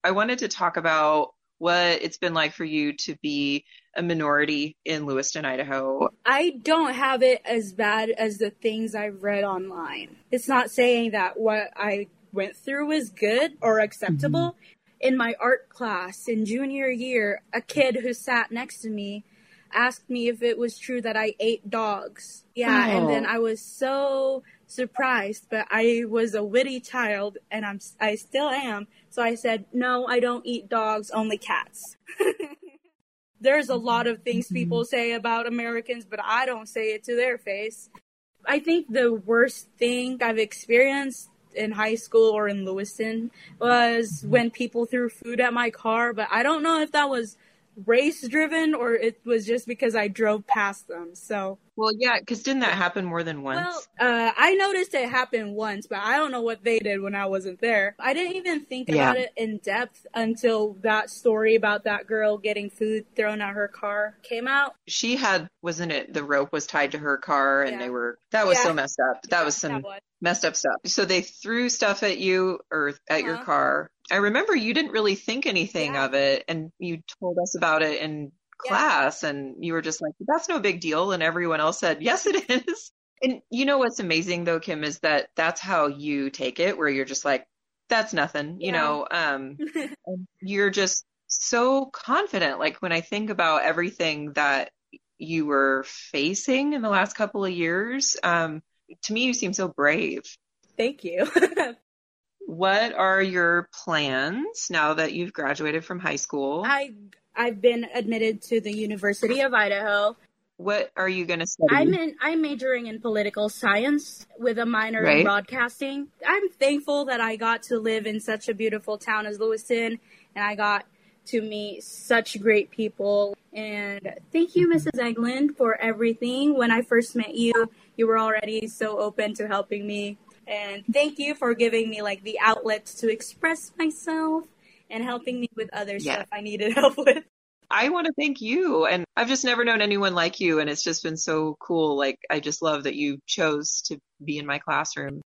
I wanted to talk about what it's been like for you to be a minority in Lewiston, Idaho. I don't have it as bad as the things I've read online. It's not saying that what I went through was good or acceptable. In my art class in junior year, a kid who sat next to me asked me if it was true that I ate dogs. Yeah, and then I was so surprised, but I was a witty child, and I still am. So I said, "No, I don't eat dogs, only cats." There's a lot of things people say about Americans, but I don't say it to their face. I think the worst thing I've experienced in high school or in Lewiston was when people threw food at my car, but I don't know if that was race driven or it was just because I drove past them. So, well, yeah, because didn't that happen more than once? I noticed it happened once, but I don't know what they did when I wasn't there. I didn't even think about it in depth until that story about that girl getting food thrown at her car came out. She had, wasn't it, the rope was tied to her car and that was so messed up. That was some messed up stuff. So they threw stuff at you or at your car. I remember you didn't really think anything of it, and you told us about it in class, and you were just like, that's no big deal. And everyone else said, yes, it is. And you know what's amazing, though, Kim, is that that's how you take it, where you're just like, that's nothing, you know, and you're just so confident. Like when I think about everything that you were facing in the last couple of years, to me, you seem so brave. Thank you. What are your plans now that you've graduated from high school? I've been admitted to the University of Idaho. What are you going to study? I'm majoring in political science with a minor in broadcasting. I'm thankful that I got to live in such a beautiful town as Lewiston, and I got to meet such great people. And thank you, Mrs. Eglin, for everything. When I first met you, you were already so open to helping me. And thank you for giving me like the outlets to express myself and helping me with other stuff I needed help with. I want to thank you. And I've just never known anyone like you. And it's just been so cool. Like, I just love that you chose to be in my classroom.